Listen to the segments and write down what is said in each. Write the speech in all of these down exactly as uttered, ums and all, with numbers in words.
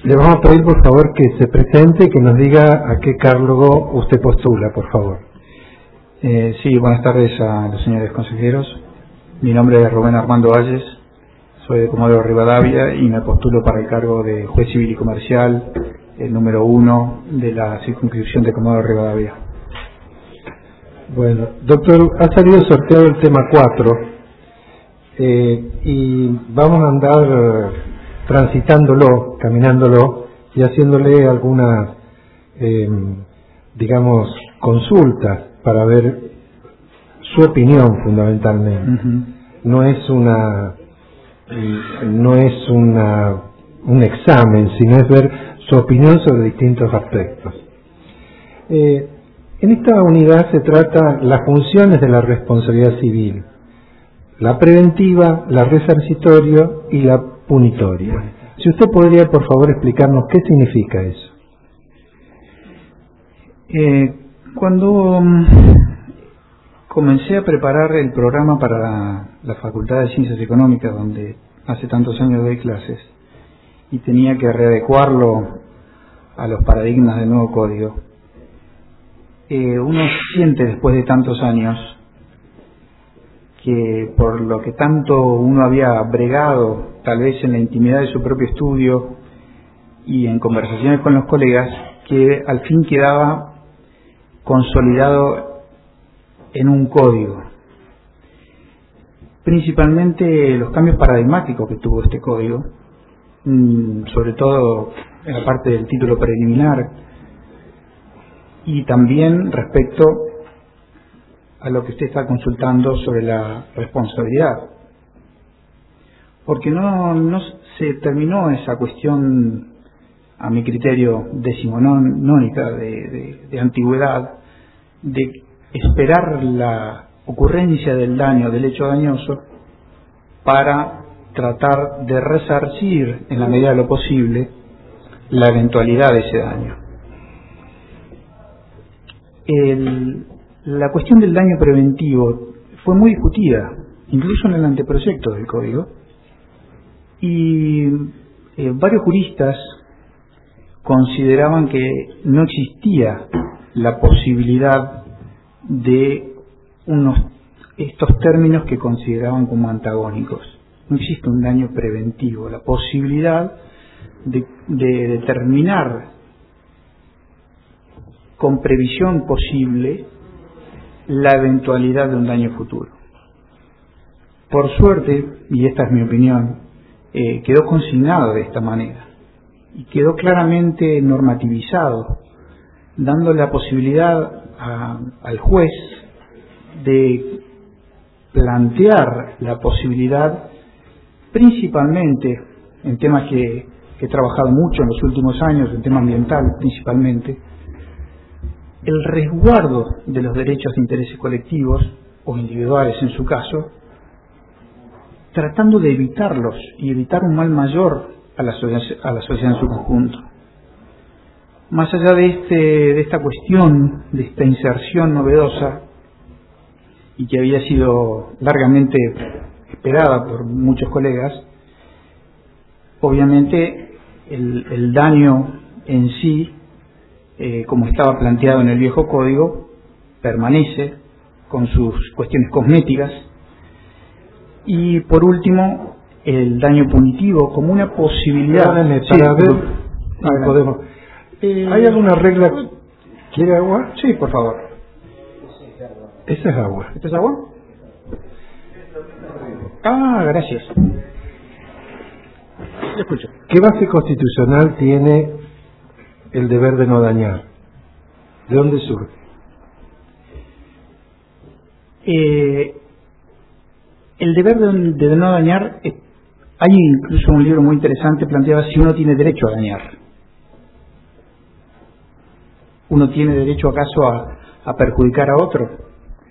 Le vamos a pedir, por favor, que se presente y que nos diga a qué cargo usted postula, por favor. Eh, sí, buenas tardes a los señores consejeros. Mi nombre es Rubén Armando Valles, soy de Comodoro Rivadavia y me postulo para el cargo de juez civil y comercial, el número uno de la circunscripción de Comodoro Rivadavia. Bueno, doctor, ha salido sorteado el tema cuatro eh, y vamos a andar transitándolo, caminándolo y haciéndole algunas, eh, digamos, consultas para ver su opinión fundamentalmente. Uh-huh. No es una, no es una, un examen, sino es ver su opinión sobre distintos aspectos. Eh, en esta unidad se trata las funciones de la responsabilidad civil, la preventiva, la resarcitoria y la punitoria. Si usted podría, por favor, explicarnos qué significa eso. Eh, cuando um, comencé a preparar el programa para la, la Facultad de Ciencias Económicas, donde hace tantos años doy clases, y tenía que readecuarlo a los paradigmas del nuevo código, eh, uno siente después de tantos años que por lo que tanto uno había bregado, tal vez en la intimidad de su propio estudio y en conversaciones con los colegas, que al fin quedaba consolidado en un código. Principalmente los cambios paradigmáticos que tuvo este código, sobre todo en la parte del título preliminar, y también respecto a lo que usted está consultando sobre la responsabilidad, porque no, no se terminó esa cuestión, a mi criterio, decimonónica de, de, de antigüedad, de esperar la ocurrencia del daño, del hecho dañoso, para tratar de resarcir en la medida de lo posible la eventualidad de ese daño. El, la cuestión del daño preventivo fue muy discutida, incluso en el anteproyecto del código, y eh, varios juristas consideraban que no existía la posibilidad de unos estos términos que consideraban como antagónicos. No existe un daño preventivo, la posibilidad de, de determinar con previsión posible la eventualidad de un daño futuro. Por suerte, y esta es mi opinión, eh, quedó consignado de esta manera y quedó claramente normativizado, dando la posibilidad a, al juez de plantear la posibilidad, principalmente en temas que, que he trabajado mucho en los últimos años, en tema ambiental principalmente, el resguardo de los derechos de intereses colectivos o individuales en su caso, tratando de evitarlos y evitar un mal mayor a la, a la sociedad en su conjunto. Más allá de, este, de esta cuestión, de esta inserción novedosa, y que había sido largamente esperada por muchos colegas, obviamente el, el daño en sí, eh, como estaba planteado en el viejo código, permanece con sus cuestiones cosméticas, y por último el daño punitivo como una posibilidad. Perdóneme, para sí, ver si podemos. Eh, ¿Hay alguna regla? ¿Quiere agua? Sí, por favor. Esa es agua. ¿Esta es agua? Ah, gracias. Yo escucho. ¿Qué base constitucional tiene el deber de no dañar? ¿De dónde surge? Eh, el deber de, de no dañar, eh, hay incluso un libro muy interesante planteado si uno tiene derecho a dañar. ¿Uno tiene derecho acaso a, a perjudicar a otro?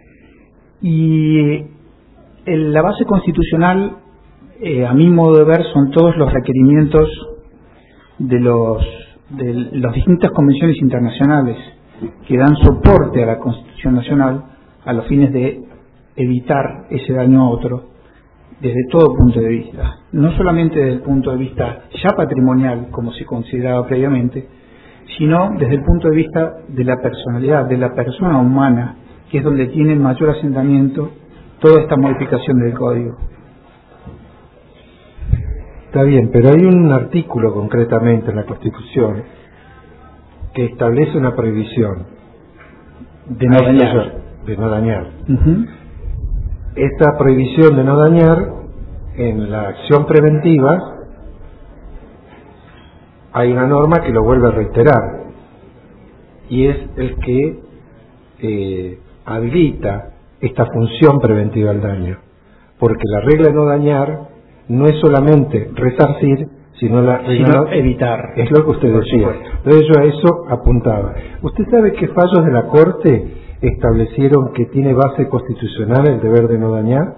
Y en la base constitucional, eh, a mi modo de ver, son todos los requerimientos de los de las distintas convenciones internacionales que dan soporte a la Constitución Nacional a los fines de evitar ese daño a otro desde todo punto de vista, no solamente desde el punto de vista ya patrimonial, como se consideraba previamente, sino desde el punto de vista de la personalidad, de la persona humana, que es donde tiene mayor asentamiento toda esta modificación del código. Está bien, pero hay un artículo concretamente en la Constitución que establece una prohibición De no dañar. De no dañar. Uh-huh. Esta prohibición de no dañar, en la acción preventiva, hay una norma que lo vuelve a reiterar, y es el que eh, habilita esta función preventiva del daño, porque la regla de no dañar no es solamente resarcir, sino la regla sino no, evitar. Es lo que usted decía. Entonces yo a eso apuntaba. ¿Usted sabe qué fallos de la Corte establecieron que tiene base constitucional el deber de no dañar?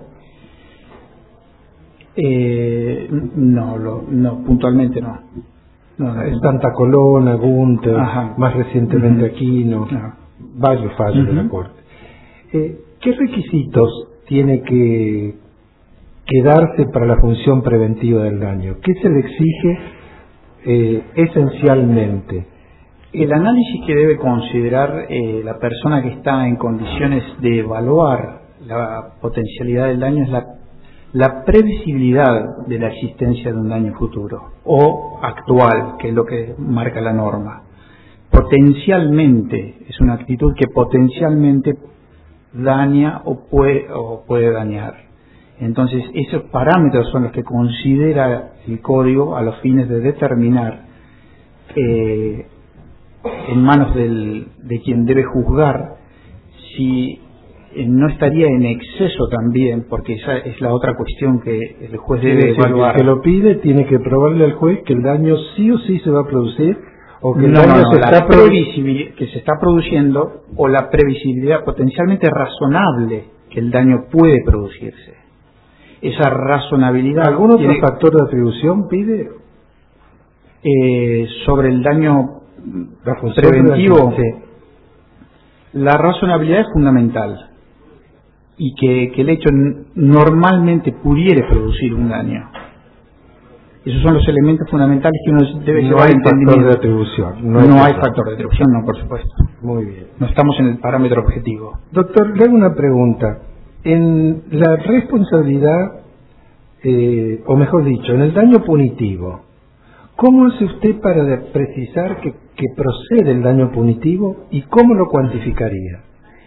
Eh, no, lo, no, puntualmente no. no, no es Santa Coloma, Gunter, Ajá. más recientemente uh-huh. Aquino, Ajá. varios fallos uh-huh. de la Corte. Eh, ¿Qué requisitos tiene que, que darse para la función preventiva del daño? ¿Qué se le exige eh, esencialmente? El análisis que debe considerar eh, la persona que está en condiciones de evaluar la potencialidad del daño es la, la previsibilidad de la existencia de un daño futuro o actual, que es lo que marca la norma. Potencialmente, es una actitud que potencialmente daña o puede, o puede dañar. Entonces, esos parámetros son los que considera el código a los fines de determinar eh, en manos del, de quien debe juzgar si eh, no estaría en exceso también, porque esa es la otra cuestión que el juez debe evaluar. El que lo pide tiene que probarle al juez que el daño sí o sí se va a producir, o que el no, daño no, no, se la está previsibilidad que se está produciendo, o la previsibilidad potencialmente razonable que el daño puede producirse. Esa razonabilidad. ¿Algún otro tiene, factor de atribución pide? Eh, sobre el daño la preventivo, sí. La razonabilidad es fundamental, y que, que el hecho normalmente pudiera producir un daño. Esos son los elementos fundamentales que uno debe no llevar hay en entendimiento. Factor de atribución. No, no hay factor de atribución, no, por supuesto. Muy bien. No estamos en el parámetro objetivo. Doctor, le hago una pregunta. En la responsabilidad, eh, o mejor dicho, en el daño punitivo, ¿cómo hace usted para precisar que, que procede el daño punitivo y cómo lo cuantificaría?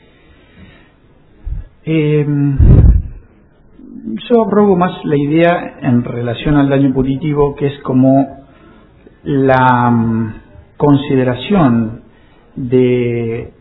Eh, yo aprobo más la idea en relación al daño punitivo, que es como la um, consideración de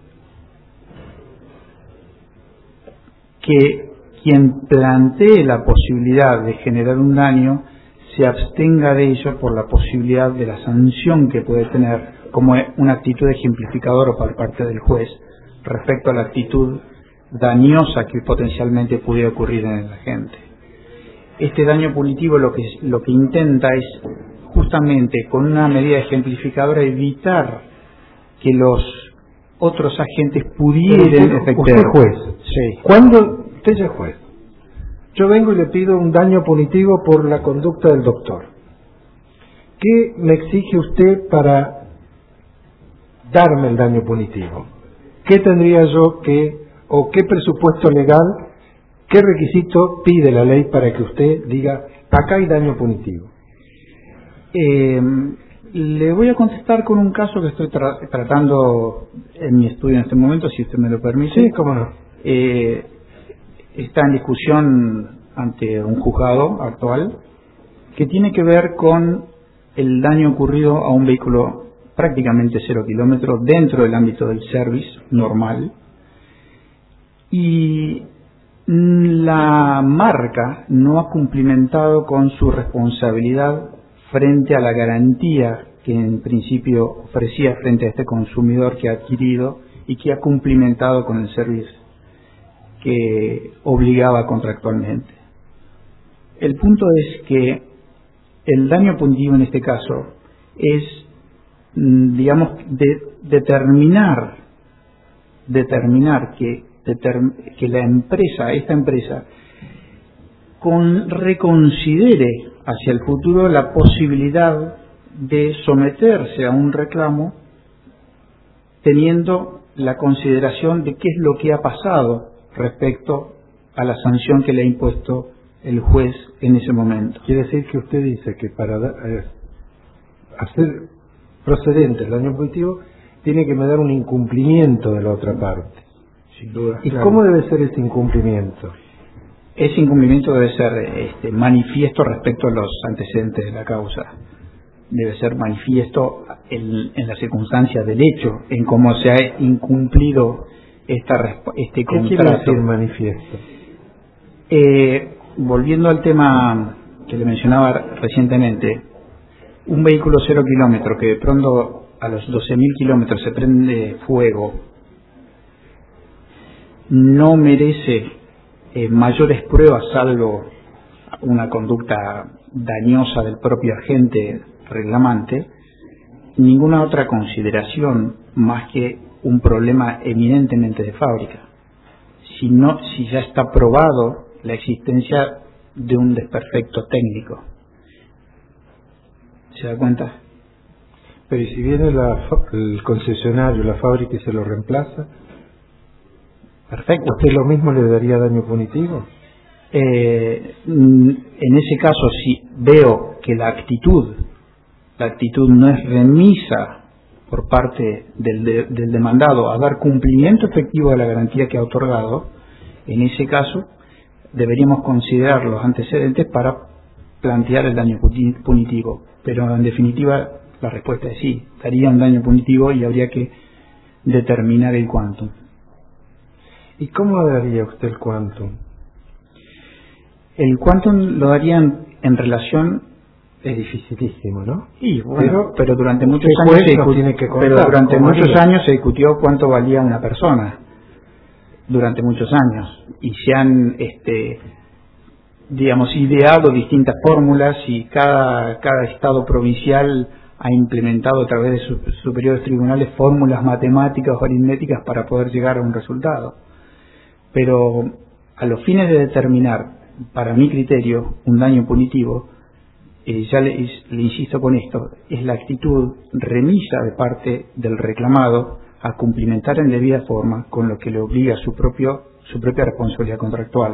que quien plantee la posibilidad de generar un daño se abstenga de ello por la posibilidad de la sanción que puede tener como una actitud ejemplificadora por parte del juez respecto a la actitud dañosa que potencialmente pudiera ocurrir en la gente. Este daño punitivo lo que, lo que intenta es justamente con una medida ejemplificadora evitar que los otros agentes pudieran efectuar. Usted juez. Sí. ¿Cuándo usted ya es juez? Yo vengo y le pido un daño punitivo por la conducta del doctor. ¿Qué me exige usted para darme el daño punitivo? ¿Qué tendría yo que, o qué presupuesto legal, qué requisito pide la ley para que usted diga, acá hay daño punitivo? Eh, le voy a contestar con un caso que estoy tra- tratando en mi estudio en este momento, si usted me lo permite. Sí, cómo no. Eh, está en discusión ante un juzgado actual que tiene que ver con el daño ocurrido a un vehículo prácticamente cero kilómetros dentro del ámbito del service normal, y la marca no ha cumplimentado con su responsabilidad frente a la garantía que en principio ofrecía frente a este consumidor que ha adquirido y que ha cumplimentado con el servicio que obligaba contractualmente. El punto es que el daño punitivo en este caso es, digamos, de, determinar determinar que, determ, que la empresa, esta empresa, con, reconsidere hacia el futuro la posibilidad de someterse a un reclamo teniendo la consideración de qué es lo que ha pasado respecto a la sanción que le ha impuesto el juez en ese momento. Quiere decir que usted dice que para eh, hacer procedente el daño punitivo tiene que dar un incumplimiento de la otra parte. Sin duda. ¿Y claro. cómo debe ser ese incumplimiento? Ese incumplimiento debe ser este, manifiesto respecto a los antecedentes de la causa. Debe ser manifiesto en, en las circunstancias del hecho, en cómo se ha incumplido esta, este contrato. ¿Qué quiere decir manifiesto? Eh, volviendo al tema que le mencionaba recientemente, un vehículo cero kilómetros que de pronto a los doce mil kilómetros se prende fuego, no merece eh, mayores pruebas salvo una conducta dañosa del propio agente reclamante, ninguna otra consideración más que un problema eminentemente de fábrica. Si no, si ya está probado la existencia de un desperfecto técnico. ¿Se da cuenta? Pero ¿y si viene la, el concesionario, la fábrica y se lo reemplaza? Perfecto. ¿Usted lo mismo le daría daño punitivo? Eh, en ese caso, si veo que la actitud, la actitud no es remisa por parte del, de, del demandado a dar cumplimiento efectivo de la garantía que ha otorgado, en ese caso deberíamos considerar los antecedentes para plantear el daño punitivo. Pero en definitiva la respuesta es sí, daría un daño punitivo y habría que determinar el quantum. ¿Y cómo daría usted el quantum? El quantum lo darían en relación. Es dificilísimo, ¿no? Y bueno, pero, pero durante muchos años años se discutió, tiene que contar, pero durante muchos haría? años se discutió cuánto valía una persona. Durante muchos años y se han, este, digamos, ideado distintas fórmulas y cada cada estado provincial ha implementado a través de sus superiores tribunales fórmulas matemáticas o aritméticas para poder llegar a un resultado. Pero a los fines de determinar, para mi criterio, un daño punitivo, eh, ya le, le insisto con esto, es la actitud remisa de parte del reclamado a cumplimentar en debida forma con lo que le obliga su propio su propia responsabilidad contractual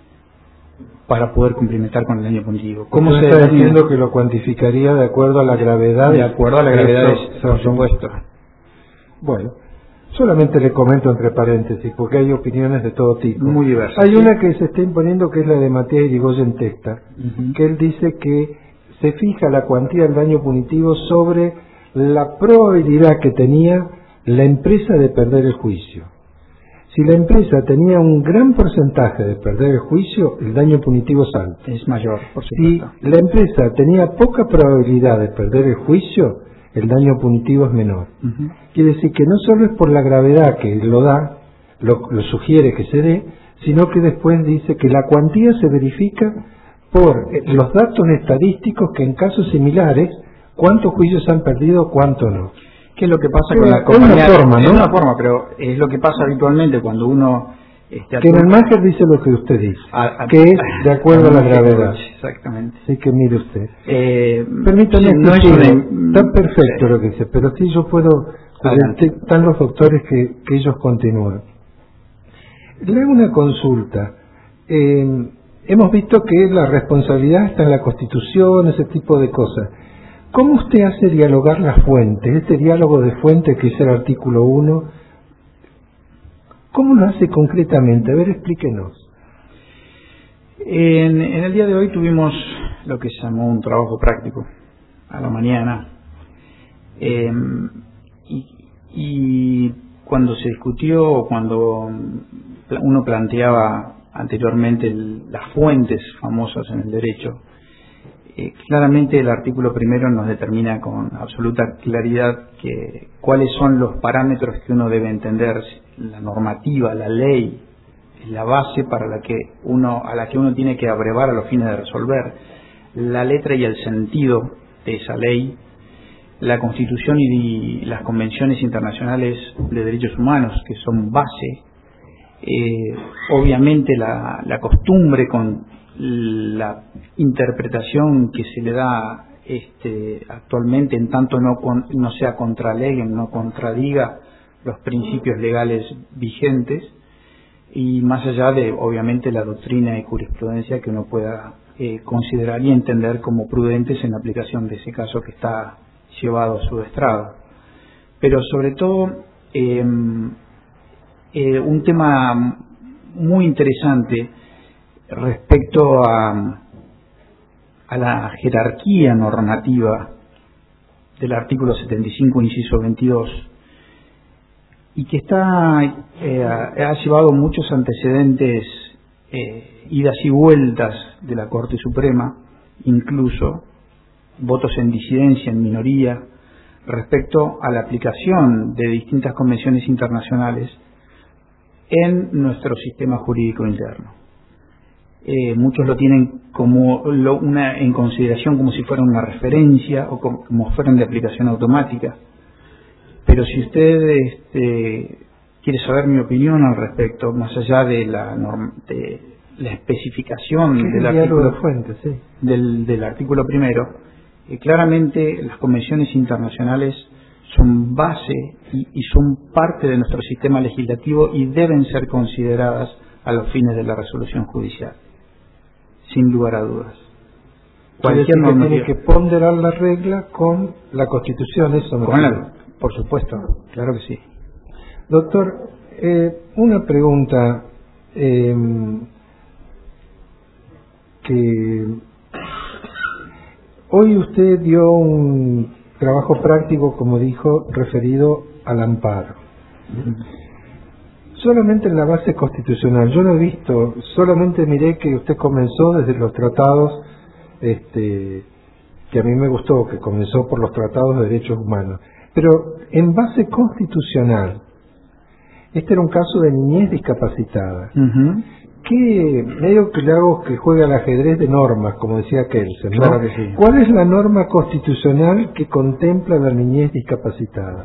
para poder cumplimentar con el daño punitivo. ¿Cómo se está diciendo que lo cuantificaría de acuerdo a la gravedad? De acuerdo a la gravedad, de, por supuesto. Bueno, solamente le comento entre paréntesis, porque hay opiniones de todo tipo. Muy diversas. Hay ¿sí? una que se está imponiendo, que es la de Matías Irigoyen Testa, uh-huh. que él dice que se fija la cuantía del daño punitivo sobre la probabilidad que tenía la empresa de perder el juicio. Si la empresa tenía un gran porcentaje de perder el juicio, el daño punitivo es alto. Es mayor, por supuesto. Si la empresa tenía poca probabilidad de perder el juicio, el daño punitivo es menor. Uh-huh. Quiere decir que no solo es por la gravedad que lo da, lo, lo sugiere que se dé, sino que después dice que la cuantía se verifica por los datos estadísticos que en casos similares, cuántos juicios han perdido, cuántos no. ¿Qué es lo que pasa pero con la compañía? Es una forma, ¿no? Es una forma, pero es lo que pasa habitualmente cuando uno... Este, que en el máster dice lo que usted dice, a, a, que es de acuerdo a, a la gravedad. Exactamente. Así que mire usted. Eh, Permítame, sí, no es una... está perfecto sí. lo que dice, pero sí yo puedo... Están los doctores que, que ellos continúan. Le hago una consulta. Eh, hemos visto que la responsabilidad está en la Constitución, ese tipo de cosas. ¿Cómo usted hace dialogar las fuentes? Este diálogo de fuentes que es el artículo uno, ¿cómo lo hace concretamente? A ver, explíquenos. En, en el día de hoy tuvimos lo que se llamó un trabajo práctico a la mañana. Eh, y, y cuando se discutió, cuando uno planteaba anteriormente el, las fuentes famosas en el derecho, Eh, claramente el artículo primero nos determina con absoluta claridad que cuáles son los parámetros que uno debe entender, la normativa, la ley, la base para la que uno, a la que uno tiene que abrevar a los fines de resolver, la letra y el sentido de esa ley, la Constitución y las convenciones internacionales de derechos humanos que son base, eh, obviamente la, la costumbre con la interpretación que se le da este, actualmente, en tanto no, con, no sea contraley, no contradiga los principios legales vigentes, y más allá de, obviamente, la doctrina y jurisprudencia que uno pueda eh, considerar y entender como prudentes en la aplicación de ese caso que está llevado a su estrado. Pero sobre todo, eh, eh, un tema muy interesante respecto a, a la jerarquía normativa del artículo setenta y cinco, inciso veintidós, y que está eh, ha llevado muchos antecedentes, eh, idas y vueltas de la Corte Suprema, incluso votos en disidencia, en minoría, respecto a la aplicación de distintas convenciones internacionales en nuestro sistema jurídico interno. Eh, muchos lo tienen como lo, una, en consideración como si fuera una referencia o como, como fueran de aplicación automática. Pero si usted este, quiere saber mi opinión al respecto, más allá de la, norma, de la especificación del artículo, fuente, sí. del, del artículo primero, eh, claramente las convenciones internacionales son base y, y son parte de nuestro sistema legislativo y deben ser consideradas a los fines de la resolución judicial, sin lugar a dudas. Cualquier norma tiene que ponderar la regla con la Constitución, eso con la, por supuesto, claro que sí. Doctor, eh, una pregunta eh, que hoy usted dio un trabajo práctico, como dijo, referido al amparo. Solamente en la base constitucional, yo no he visto, solamente miré que usted comenzó desde los tratados, este, que a mí me gustó, que comenzó por los tratados de derechos humanos. Pero en base constitucional, este era un caso de niñez discapacitada. Uh-huh. ¿Qué medio que le hago que juegue al ajedrez de normas, como decía Kelsen, ¿no? Claro que sí. ¿Cuál es la norma constitucional que contempla la niñez discapacitada?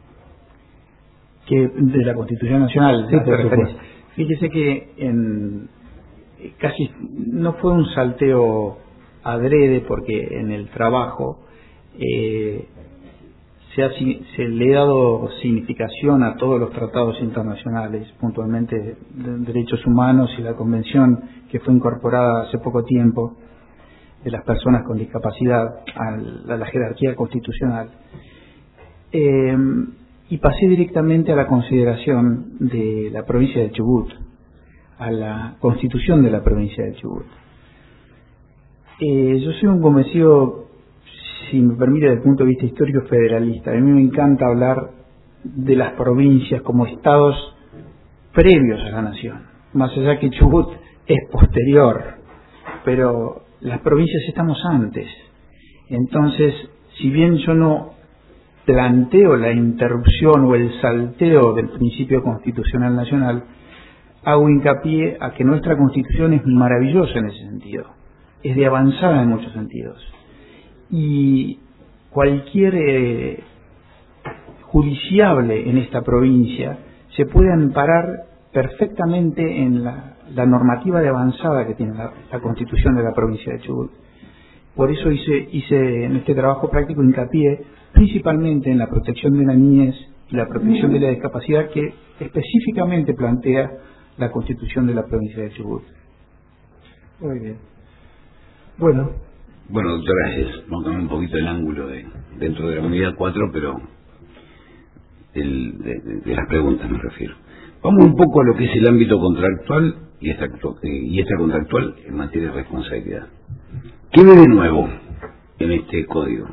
Que de la Constitución Nacional, sí, por supuesto. Fíjese que en, casi no fue un salteo adrede, porque en el trabajo eh, se, ha, se le ha dado significación a todos los tratados internacionales, puntualmente de derechos humanos y la convención que fue incorporada hace poco tiempo de las personas con discapacidad a la, a la jerarquía constitucional. Eh, y pasé directamente a la consideración de la provincia de Chubut, a la constitución de la provincia de Chubut. Eh, yo soy un convencido, si me permite, desde el punto de vista histórico, federalista. A mí me encanta hablar de las provincias como estados previos a la nación, más allá que Chubut es posterior, pero las provincias estamos antes. Entonces, si bien yo no planteo la interrupción o el salteo del principio constitucional nacional, hago hincapié a que nuestra Constitución es maravillosa en ese sentido, es de avanzada en muchos sentidos, y cualquier eh, judiciable en esta provincia se puede amparar perfectamente en la, la normativa de avanzada que tiene la, la Constitución de la provincia de Chubut. Por eso hice, hice en este trabajo práctico hincapié principalmente en la protección de la niñez y la protección de la discapacidad que específicamente plantea la Constitución de la provincia de Chubut. Muy bien. Bueno. Bueno, doctora, es, vamos a cambiar un poquito el ángulo de, dentro de la unidad cuatro, pero el, de, de, de las preguntas me refiero. Vamos un poco a lo que es el ámbito contractual y extra, y extracontractual en materia de responsabilidad. ¿Qué ve de nuevo en este código?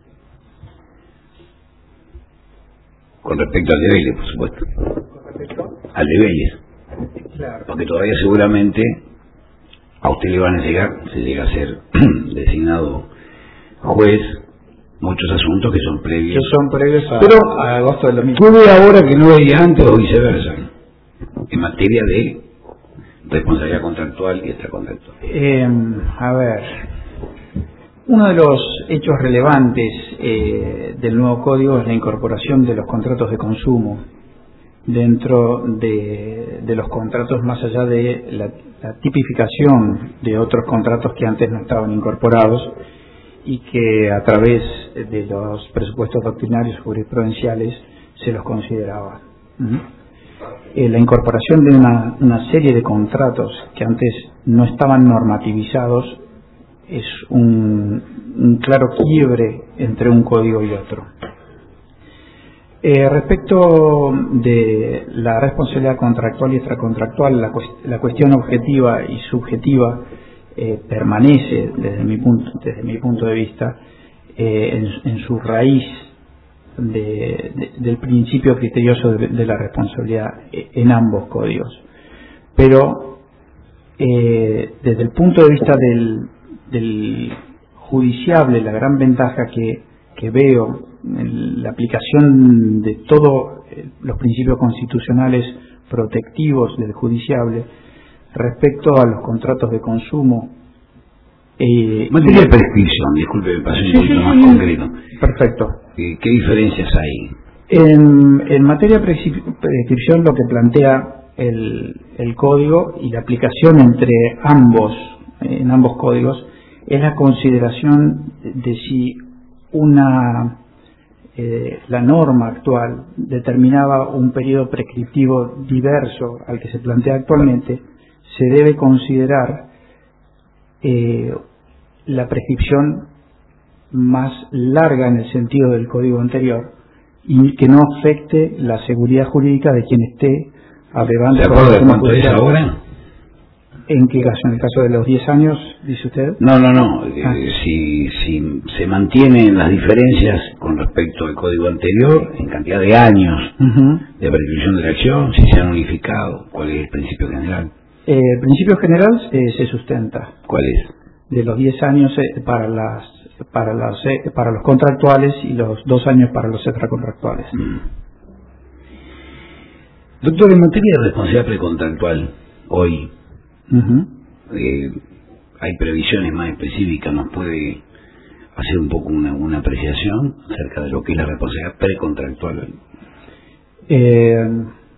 Con respecto al de Vélez, por supuesto. ¿Con respecto? Al de Vélez. Claro. Porque todavía seguramente a usted le van a llegar, se llega a ser designado juez, muchos asuntos que son previos. Que son previos a, Pero, a agosto del dos mil. ¿qué ve ahora que no veía antes o viceversa? En materia de responsabilidad contractual y extracontractual. Eh, a ver, uno de los hechos relevantes eh, del nuevo código es la incorporación de los contratos de consumo dentro de, de los contratos, más allá de la, la tipificación de otros contratos que antes no estaban incorporados y que a través de los presupuestos doctrinarios jurisprudenciales se los consideraba. Uh-huh. Eh, la incorporación de una, una serie de contratos que antes no estaban normativizados es un, un claro quiebre entre un código y otro. Eh, respecto de la responsabilidad contractual y extracontractual, la, cuest la cuestión objetiva y subjetiva eh, permanece desde mi punto, desde mi punto de vista eh, en, en su raíz de, de, del principio criterioso de, de la responsabilidad en ambos códigos. Pero eh, desde el punto de vista del, del judiciable, la gran ventaja que, que veo en la aplicación de todos los principios constitucionales protectivos del judiciable respecto a los contratos de consumo. Eh, materia de prescripción, disculpe, me pasé un sí, poquito sí, más sí, concreto. Perfecto. ¿Qué, qué diferencias hay? En, en materia de prescripción, lo que plantea el, el código y la aplicación entre ambos, en ambos códigos, es la consideración de si una eh, la norma actual determinaba un periodo prescriptivo diverso al que se plantea actualmente, se debe considerar eh, la prescripción más larga en el sentido del código anterior y que no afecte la seguridad jurídica de quien esté abrevando. ¿Se acuerda de cuánto es ahora? ¿En qué caso? ¿En el caso de los diez años, dice usted? No, no, no. Ah. Eh, si, si se mantienen las diferencias con respecto al código anterior, en cantidad de años uh-huh. de prescripción de la acción, si se han unificado, ¿cuál es el principio general? Eh, el principio general eh, se sustenta. ¿Cuál es? De los diez años eh, para las para las eh, para los contractuales y los dos años para los extracontractuales. Mm. Doctor, en materia de responsabilidad precontractual, hoy uh-huh. eh, hay previsiones más específicas, ¿nos puede hacer un poco una, una apreciación acerca de lo que es la responsabilidad precontractual? Eh,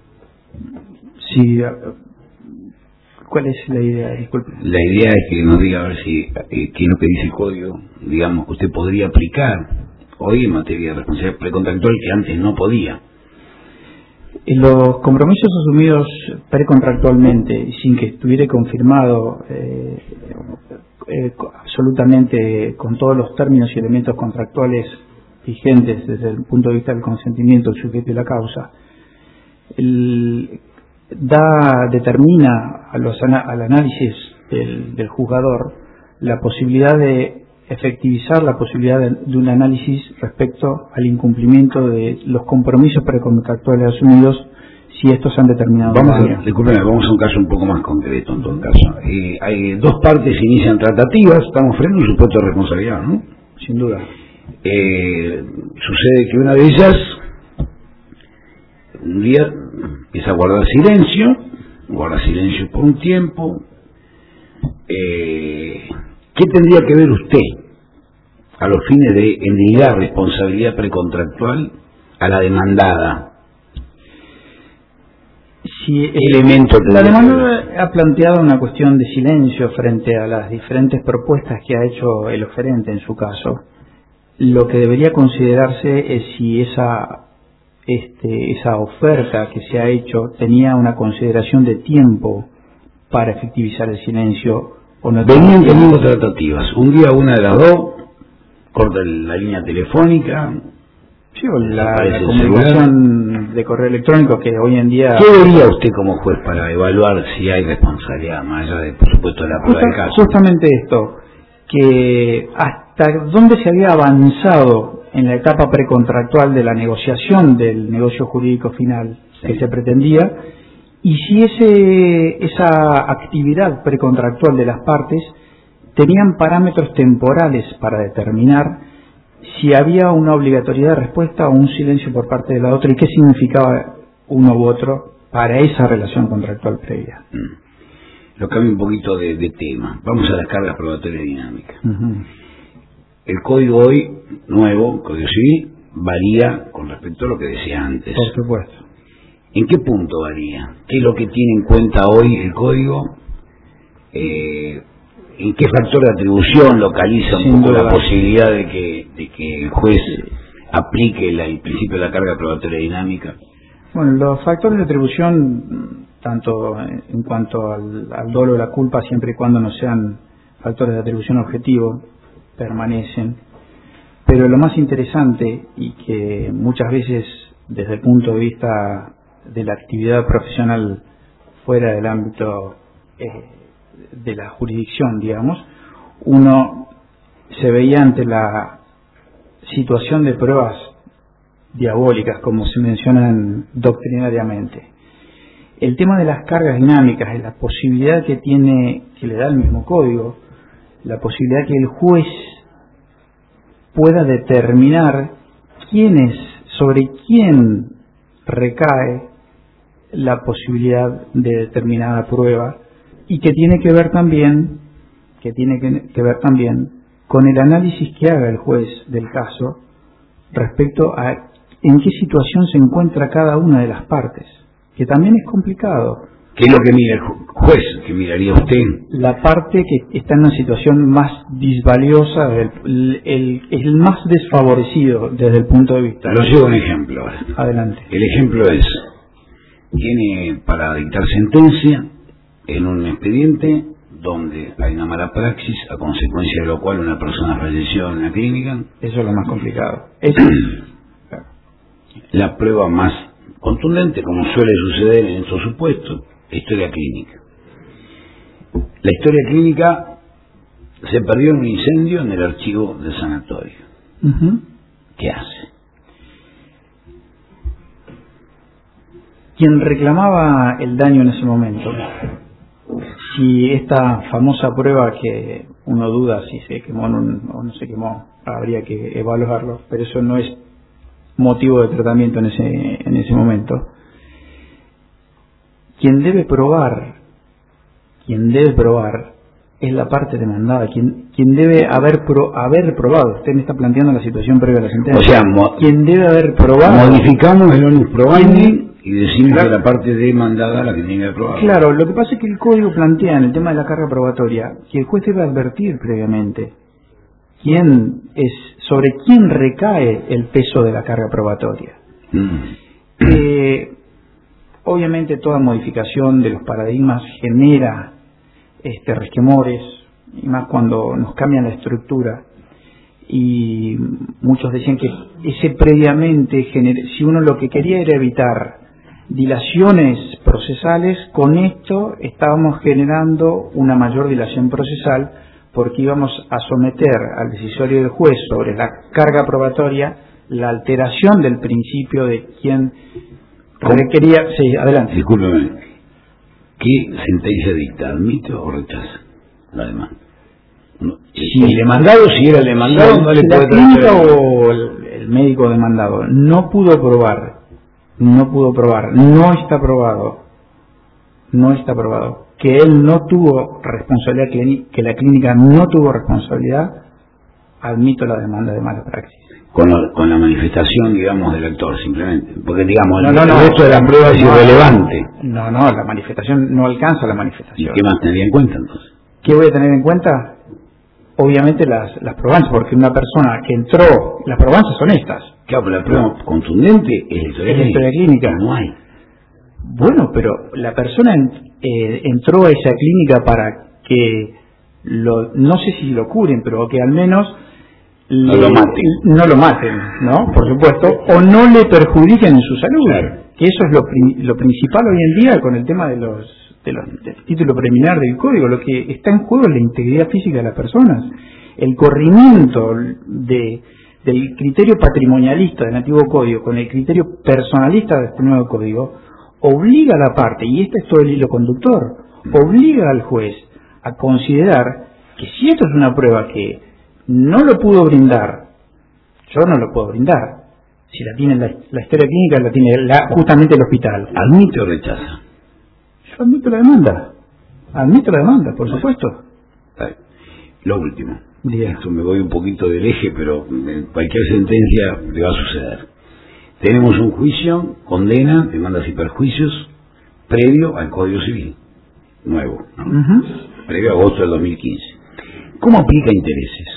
sí. ¿Cuál es la idea? Disculpe. La idea es que nos diga a ver si eh, qué es lo que dice el código, digamos, que usted podría aplicar hoy en materia de responsabilidad precontractual que antes no podía. Los compromisos asumidos precontractualmente y sin que estuviera confirmado eh, eh, absolutamente con todos los términos y elementos contractuales vigentes desde el punto de vista del consentimiento del sujeto y la causa, el da determina a los, al análisis del, del juzgador la posibilidad de efectivizar la posibilidad de, de un análisis respecto al incumplimiento de los compromisos precontractuales asumidos si estos han determinado. Vamos a, discúlpeme, vamos a un caso un poco más concreto en todo caso. Eh, hay dos partes que inician tratativas, estamos frente a un supuesto de responsabilidad, ¿no? Sin duda. Eh, sucede que una de ellas un día empieza a guardar silencio, guarda silencio por un tiempo. Eh, ¿Qué tendría que ver usted a los fines de endilgar responsabilidad precontractual a la demandada? Si el elemento la demandada ha planteado una cuestión de silencio frente a las diferentes propuestas que ha hecho el oferente en su caso, lo que debería considerarse es si esa Este, esa oferta que se ha hecho tenía una consideración de tiempo para efectivizar el silencio o no. Venían teniendo tratativas. Un día una de las dos corta la línea telefónica, sí, o la, la comunicación de correo electrónico que hoy en día. ¿Qué vería usted como juez para evaluar si hay responsabilidad, más allá de, por supuesto, de la prueba del caso? Justamente esto, que hasta dónde se había avanzado en la etapa precontractual de la negociación del negocio jurídico final sí. que se pretendía, y si ese esa actividad precontractual de las partes tenían parámetros temporales para determinar si había una obligatoriedad de respuesta o un silencio por parte de la otra y qué significaba uno u otro para esa relación contractual previa. Mm. Lo cambio un poquito de, de tema. Vamos a las cargas probatorias dinámicas. Uh-huh. El código hoy nuevo, Código Civil, varía con respecto a lo que decía antes. Por supuesto. ¿En qué punto varía? ¿Qué es lo que tiene en cuenta hoy el código? Eh, ¿En qué factor de atribución localiza un Sin poco duda. la posibilidad de que, de que el juez aplique la, el principio de la carga probatoria dinámica? Bueno, los factores de atribución, tanto en cuanto al, al dolo de la culpa, siempre y cuando no sean factores de atribución objetivo, permanecen. Pero lo más interesante, y que muchas veces desde el punto de vista de la actividad profesional fuera del ámbito eh, de la jurisdicción, digamos, uno se veía ante la situación de pruebas diabólicas, como se mencionan doctrinariamente. El tema de las cargas dinámicas es la posibilidad que tiene, que le da el mismo código, la posibilidad que el juez pueda determinar quién es, sobre quién recae la posibilidad de determinada prueba, y que tiene que ver también, que tiene que, que ver también con el análisis que haga el juez del caso respecto a en qué situación se encuentra cada una de las partes, que también es complicado. ¿Qué es lo que mira el ju- juez? ¿Qué miraría usted? La parte que está en una situación más disvaliosa, el, el, el más desfavorecido desde el punto de vista. Lo llevo un ejemplo ahora. Adelante. El ejemplo es, tiene para dictar sentencia en un expediente donde hay una mala praxis, a consecuencia de lo cual una persona falleció en la clínica. Eso es lo más complicado. Eso, La prueba más contundente, como suele suceder en estos supuestos, la historia clínica. La historia clínica se perdió en un incendio en el archivo del sanatorio. uh-huh. ¿Qué hace? Quien reclamaba el daño en ese momento, si esta famosa prueba que uno duda si se quemó o no, o no se quemó, habría que evaluarlo, pero eso no es motivo de tratamiento en ese, en ese momento. Quien debe probar, quien debe probar es la parte demandada, quien, quien debe haber pro, haber probado. Usted me está planteando la situación previa a la sentencia. O sea, mo- quien debe haber probado. modificamos el onus probandi y decimos Claro. que la parte demandada la que tiene que probar. Claro, lo que pasa es que el código plantea en el tema de la carga probatoria que el juez debe advertir previamente quién es, sobre quién recae el peso de la carga probatoria. Mm. Eh, obviamente toda modificación de los paradigmas genera este resquemores, y más cuando nos cambian la estructura, y muchos decían que ese previamente, gener- si uno lo que quería era evitar dilaciones procesales, con esto estábamos generando una mayor dilación procesal, porque íbamos a someter al decisorio del juez sobre la carga probatoria la alteración del principio de quien requería. Sí, adelante. Discúlpeme, ¿qué sentencia dicta? ¿Admite o rechaza la demanda? No. Si el demandado, si era el demandado, si no le la puede clínica traer- o el, el médico demandado no pudo probar, no pudo probar, no está probado, no está probado que él no tuvo responsabilidad, que, que la clínica no tuvo responsabilidad, admito la demanda de mala praxis. Con, lo- con la manifestación, digamos, del actor, simplemente. Porque, digamos, No, el, no, no. el resto de la prueba es No, irrelevante. No, no, la manifestación no alcanza la ¿Y manifestación. qué más tendría en cuenta, entonces? ¿Qué voy a tener en cuenta? Obviamente las, las probanzas, porque una persona que entró, las probanzas son estas. Claro, pero la prueba contundente es la historia Es la historia clínica. No hay. Bueno, pero la persona en- eh, entró a esa clínica para que, lo, no sé si lo curen, pero que al menos No le- lo maten. no lo maten, ¿no? Por supuesto, o no le perjudiquen en su salud. Claro. Que eso es lo, pri- lo principal hoy en día con el tema de los, de los del título preliminar del código. Lo que está en juego es la integridad física de las personas. El corrimiento de, del criterio patrimonialista del antiguo código con el criterio personalista de este nuevo código obliga a la parte, y este es todo el hilo conductor, obliga al juez a considerar que si esto es una prueba que no lo pudo brindar, yo no lo puedo brindar, si la tiene la, la historia clínica, la tiene la, justamente el hospital. ¿Admite o rechaza? Yo admito la demanda, admito la demanda, por supuesto. Ay, Lo último. Diga. Esto me voy un poquito del eje, pero en cualquier sentencia le va a suceder. tenemos un juicio, condena, demandas y perjuicios, previo al Código Civil, nuevo, ¿no? Uh-huh. Previo a agosto del dos mil quince. ¿Cómo aplica intereses?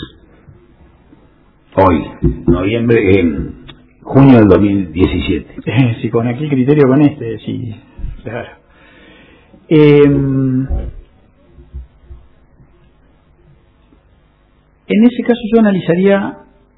Hoy, noviembre, eh, junio del dos mil diecisiete. Eh, si con aquel criterio, con este, sí, claro. Eh, en ese caso yo analizaría,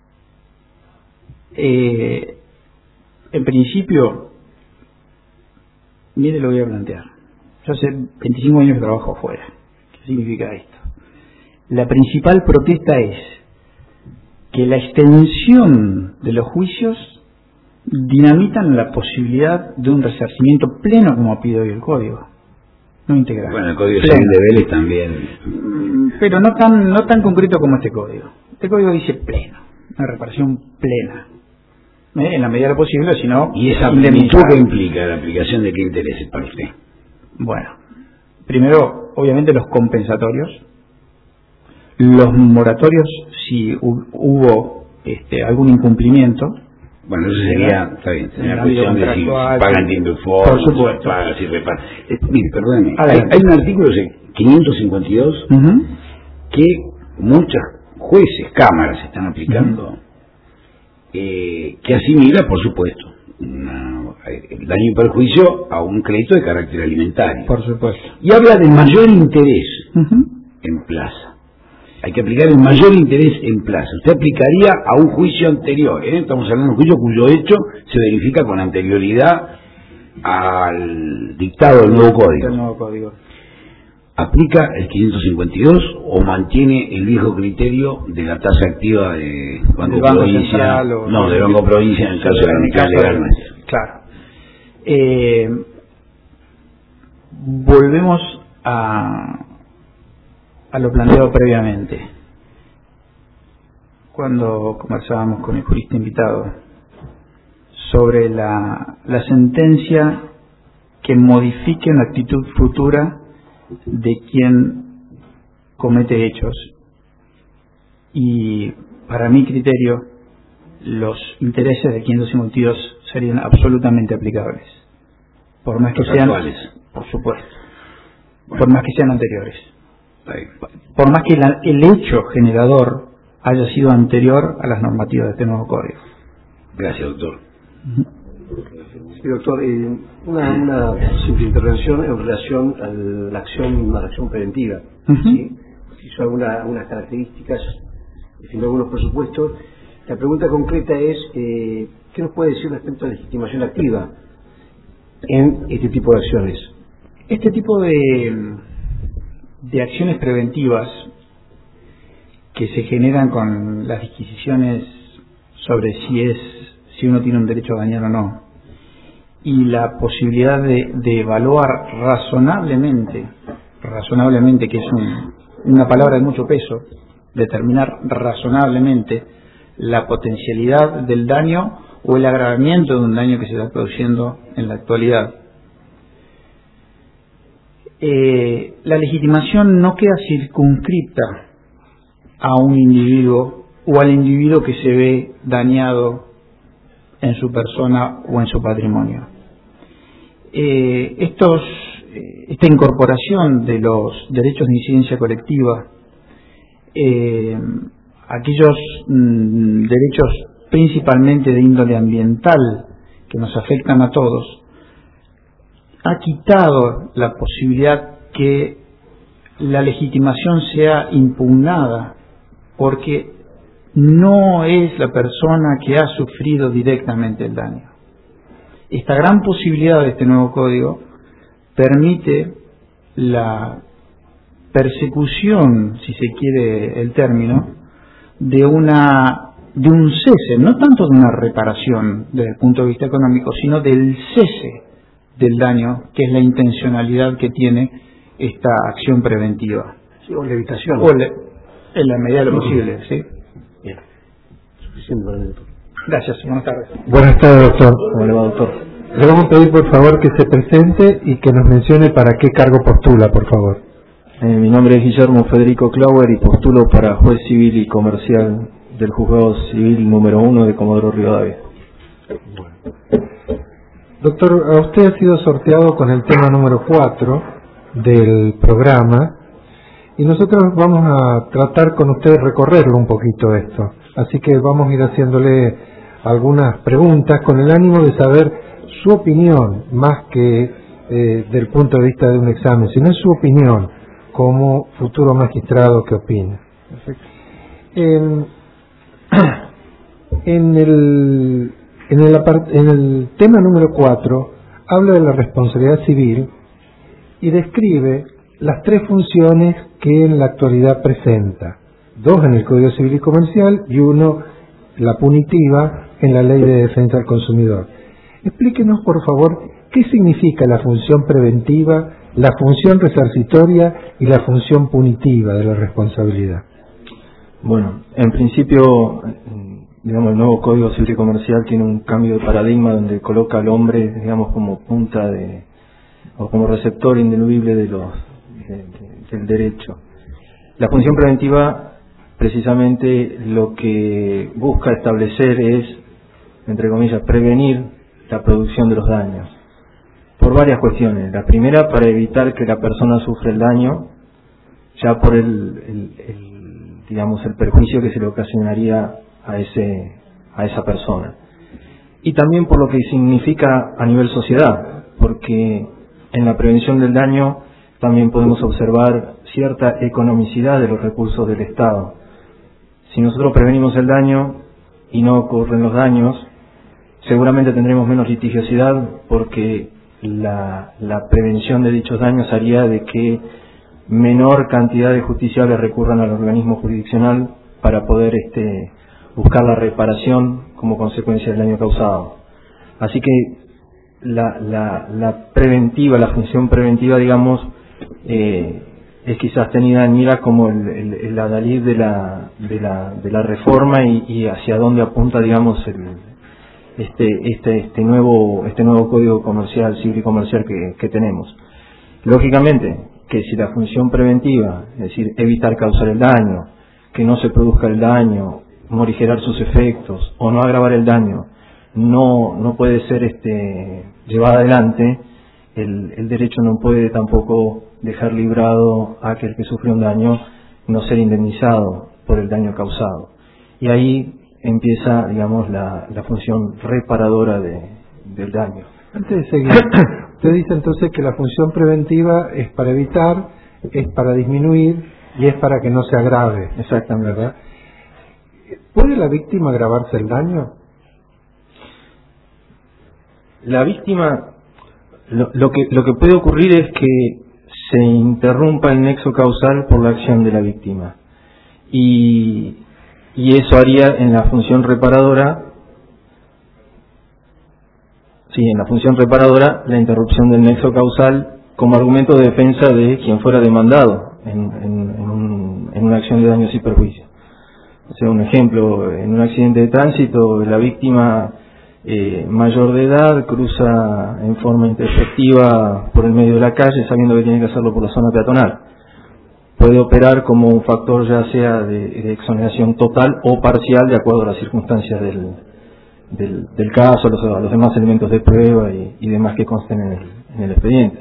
eh, en principio, mire, lo voy a plantear. Yo hace veinticinco años que trabajo afuera. ¿Qué significa esto? La principal protesta es que la extensión de los juicios dinamitan la posibilidad de un resarcimiento pleno, como pide hoy el Código, no integral. Bueno, el Código Civil de Vélez también. Pero no tan, no tan concreto como este Código. Este Código dice pleno, una reparación plena. ¿Eh? En la medida de lo posible, si no... ¿Y esa plenitud qué implica la aplicación de qué intereses para usted? Bueno, primero, obviamente los compensatorios, los moratorios si hubo este, algún incumplimiento. Bueno, eso sería, está bien, sería la cuestión de si pagan tiempo y forma, por supuesto, pagan, si reparan. Eh, mire, perdóneme, hay, hay un artículo quinientos cincuenta y dos uh-huh. que muchos jueces, cámaras están aplicando, uh-huh. eh, que asimila, por supuesto, una, el daño y perjuicio a un crédito de carácter alimentario. Por supuesto. Y habla del mayor interés uh-huh. en plaza. Hay que aplicar el mayor interés en plaza. Usted aplicaría a un juicio anterior, ¿eh? Estamos hablando de un juicio cuyo hecho se verifica con anterioridad al dictado del nuevo código. El nuevo código. ¿Aplica el quinientos cincuenta y dos o mantiene el viejo criterio de la tasa activa de Banco Provincia? No, de Banco Provincia en el caso de la mitad legal nuestra. Claro. Eh, volvemos a... a lo planteado previamente, cuando conversábamos con el jurista invitado sobre la, la sentencia que modifique una actitud futura de quien comete hechos. Y para mi criterio, los intereses de quinientos cincuenta y dos serían absolutamente aplicables, por más que los sean actuales. Por supuesto, bueno. Por más que sean anteriores. Por más que la, el hecho generador haya sido anterior a las normativas de este nuevo código. Gracias, doctor. Sí, doctor, eh, una, una simple intervención en relación a la acción, a la acción preventiva. Uh-huh. ¿Sí? Hizo alguna, algunas características, definió algunos presupuestos. La pregunta concreta es, eh, ¿qué nos puede decir respecto a la legitimación activa en este tipo de acciones? Este tipo de... de acciones preventivas que se generan con las disquisiciones sobre si es si uno tiene un derecho a dañar o no, y la posibilidad de, de evaluar razonablemente razonablemente que es un, una palabra de mucho peso, determinar razonablemente la potencialidad del daño o el agravamiento de un daño que se está produciendo en la actualidad. Eh, la legitimación no queda circunscripta a un individuo o al individuo que se ve dañado en su persona o en su patrimonio. Eh, estos, esta incorporación de los derechos de incidencia colectiva, eh, aquellos mm, derechos principalmente de índole ambiental que nos afectan a todos, ha quitado la posibilidad que la legitimación sea impugnada porque no es la persona que ha sufrido directamente el daño. Esta gran posibilidad de este nuevo código permite la persecución, si se quiere el término, de una de un cese, no tanto de una reparación desde el punto de vista económico, sino del cese del daño, que es la intencionalidad que tiene esta acción preventiva. Sí, o la evitación. O le, en la medida de lo posible, ¿sí? Bien. Suficiente para el doctor. Gracias, buenas tardes. Buenas tardes, doctor. ¿Cómo le va, doctor? Le vamos a pedir, por favor, que se presente y que nos mencione para qué cargo postula, por favor. Eh, mi nombre es Guillermo Federico Clauer y postulo para juez civil y comercial del Juzgado Civil número uno de Comodoro Rivadavia. Bueno. Doctor, a usted ha sido sorteado con el tema número cuatro del programa y nosotros vamos a tratar con usted de recorrerlo un poquito esto. Así que vamos a ir haciéndole algunas preguntas con el ánimo de saber su opinión, más que eh, del punto de vista de un examen, sino su opinión como futuro magistrado que opina. Perfecto. En, en, el, en, el apart, en el tema número cuatro habla de la responsabilidad civil y describe las tres funciones que en la actualidad presenta, dos en el Código Civil y Comercial y uno, la punitiva, en la Ley de Defensa del Consumidor. Explíquenos, por favor, qué significa la función preventiva, la función resarcitoria y la función punitiva de la responsabilidad. Bueno, en principio, digamos, el nuevo Código Civil y Comercial tiene un cambio de paradigma donde coloca al hombre, digamos, como punta de, o como receptor indiluible de los, de, de, del derecho. La función preventiva, precisamente, lo que busca establecer es, entre comillas, prevenir la producción de los daños, por varias cuestiones. La primera, para evitar que la persona sufra el daño, ya por el, el, el digamos, el perjuicio que se le ocasionaría a ese a esa persona. Y también por lo que significa a nivel sociedad, porque en la prevención del daño también podemos observar cierta economicidad de los recursos del Estado. Si nosotros prevenimos el daño y no ocurren los daños, seguramente tendremos menos litigiosidad, porque la, la prevención de dichos daños haría de que menor cantidad de justiciables recurran al organismo jurisdiccional para poder este, buscar la reparación como consecuencia del daño causado. Así que la, la, la preventiva, la función preventiva, digamos, eh, es quizás tenida en mira como el, el, el adalid de la, de la, de la reforma y, y hacia dónde apunta, digamos, el, este, este, este nuevo, este nuevo Código Comercial, Civil y Comercial que, que tenemos. Lógicamente, que si la función preventiva, es decir, evitar causar el daño, que no se produzca el daño, morigerar sus efectos o no agravar el daño, no no puede ser este llevada adelante, el, el derecho no puede tampoco dejar librado a aquel que sufre un daño no ser indemnizado por el daño causado. Y ahí empieza, digamos, la, la función reparadora de, del daño. Antes de seguir, usted dice entonces que la función preventiva es para evitar, es para disminuir y es para que no se agrave. Exactamente. ¿Verdad? ¿Puede la víctima agravarse el daño? La víctima, lo, lo que lo que puede ocurrir es que se interrumpa el nexo causal por la acción de la víctima. Y, y eso haría en la función reparadora, sí, en la función reparadora, la interrupción del nexo causal como argumento de defensa de quien fuera demandado en, en, en, un, en una acción de daños y perjuicios. O sea, un ejemplo, en un accidente de tránsito, la víctima eh, mayor de edad cruza en forma intempestiva por el medio de la calle sabiendo que tiene que hacerlo por la zona peatonal. Puede operar como un factor ya sea de, de exoneración total o parcial de acuerdo a las circunstancias del, del, del caso, los, los demás elementos de prueba y, y demás que consten en el, en el expediente.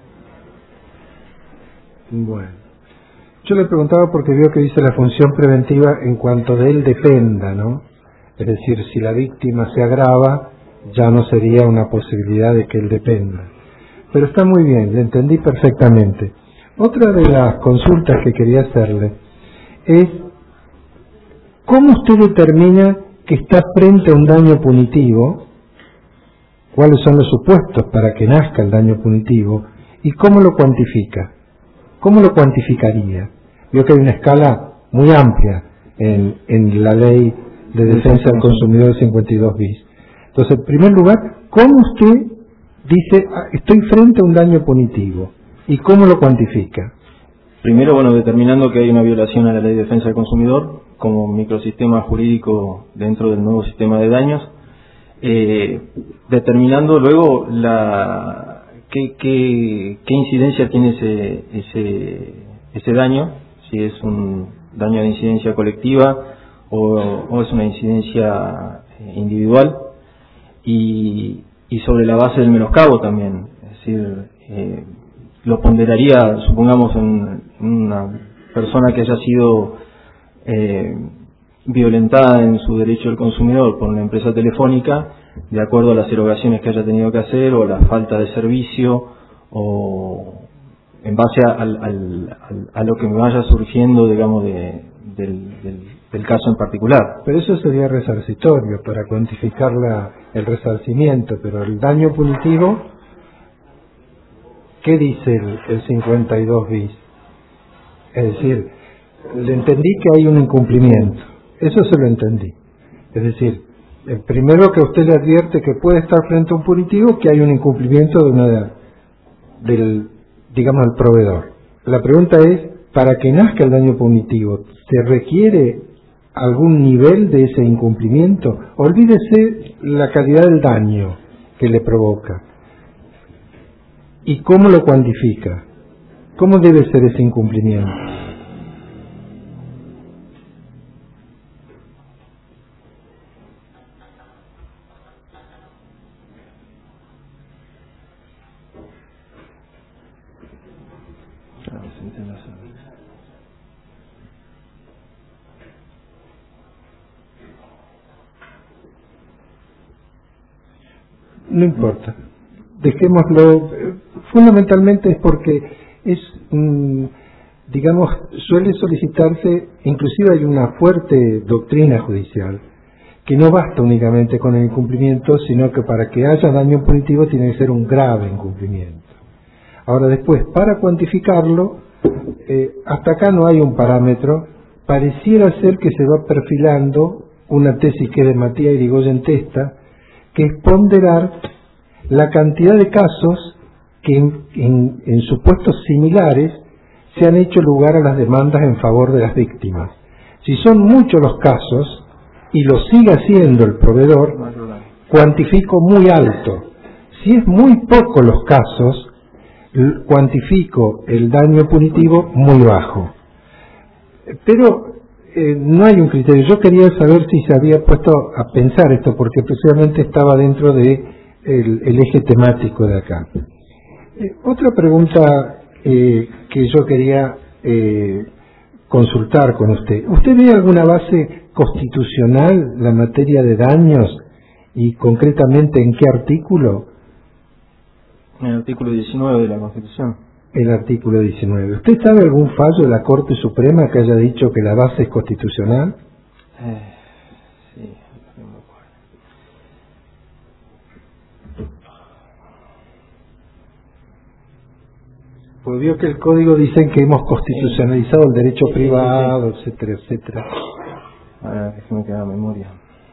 Bueno, yo le preguntaba porque veo que dice la función preventiva en cuanto de él dependa, ¿no? Es decir, si la víctima se agrava, ya no sería una posibilidad de que él dependa. Pero está muy bien, le entendí perfectamente. Otra de las consultas que quería hacerle es ¿cómo usted determina que está frente a un daño punitivo? ¿Cuáles son los supuestos para que nazca el daño punitivo? ¿Y cómo lo cuantifica? ¿Cómo lo cuantificaría? Veo que hay una escala muy amplia en, en la Ley de Defensa del Consumidor cincuenta y dos bis. Entonces, en primer lugar, ¿cómo usted dice estoy frente a un daño punitivo? ¿Y cómo lo cuantifica? Primero, bueno, determinando que hay una violación a la Ley de Defensa del Consumidor como microsistema jurídico dentro del nuevo sistema de daños, eh, determinando luego la qué, qué, qué incidencia tiene ese, ese, ese daño, si es un daño de incidencia colectiva o, o es una incidencia individual, y, y sobre la base del menoscabo también. Es decir, eh, lo ponderaría, supongamos, en, en una persona que haya sido eh, violentada en su derecho del consumidor por una empresa telefónica, de acuerdo a las erogaciones que haya tenido que hacer, o la falta de servicio, o en base a, al, al, a lo que me vaya surgiendo, digamos, de, del, del, del caso en particular. Pero eso sería resarcitorio para cuantificar la, el resarcimiento, pero el daño punitivo, ¿qué dice el, el cincuenta y dos bis? Es decir, le entendí que hay un incumplimiento, eso se lo entendí. Es decir, el primero que usted le advierte que puede estar frente a un punitivo, que hay un incumplimiento de una del, digamos, del proveedor. La pregunta es, para que nazca el daño punitivo, ¿se requiere algún nivel de ese incumplimiento? Olvídese la calidad del daño que le provoca. ¿Y cómo lo cuantifica? ¿Cómo debe ser ese incumplimiento? No importa, dejémoslo. Fundamentalmente es porque es, mm, digamos, suele solicitarse, inclusive hay una fuerte doctrina judicial, que no basta únicamente con el incumplimiento, sino que para que haya daño punitivo tiene que ser un grave incumplimiento. Ahora después, para cuantificarlo, eh, hasta acá no hay un parámetro. Pareciera ser que se va perfilando una tesis que es de Matías Irigoyen Testa, que es ponderar la cantidad de casos que en, en, en supuestos similares se han hecho lugar a las demandas en favor de las víctimas. Si son muchos los casos, y lo sigue haciendo el proveedor, cuantifico muy alto. Si es muy poco los casos, cuantifico el daño punitivo muy bajo. Pero eh, no hay un criterio. Yo quería saber si se había puesto a pensar esto, porque precisamente estaba dentro de el, el eje temático de acá. Eh, otra pregunta eh, que yo quería eh, consultar con usted. ¿Usted ve alguna base constitucional la materia de daños y concretamente en qué artículo? En el artículo diecinueve de la Constitución. El artículo diecinueve. ¿Usted sabe algún fallo de la Corte Suprema que haya dicho que la base es constitucional? Eh, sí, no me acuerdo. Pues vio que el código dice que hemos constitucionalizado el derecho privado, etcétera, etcétera. Ahora que se me queda la memoria.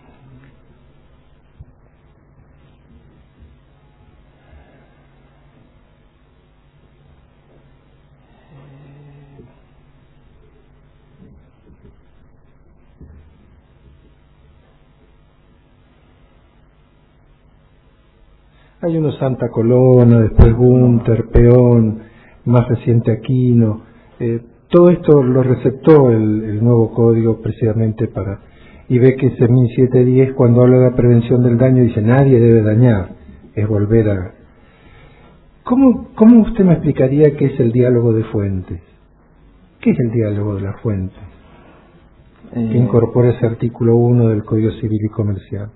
Hay uno Santa Coloma, después Gunter, Peón, más reciente Aquino. Eh, todo esto lo receptó el, el nuevo código precisamente para... Y ve que ese mil setecientos diez, cuando habla de la prevención del daño, dice nadie debe dañar, es volver a... ¿Cómo, cómo usted me explicaría qué es el diálogo de fuentes? ¿Qué es el diálogo de las fuentes? Eh... Que incorpora ese artículo uno del Código Civil y Comercial.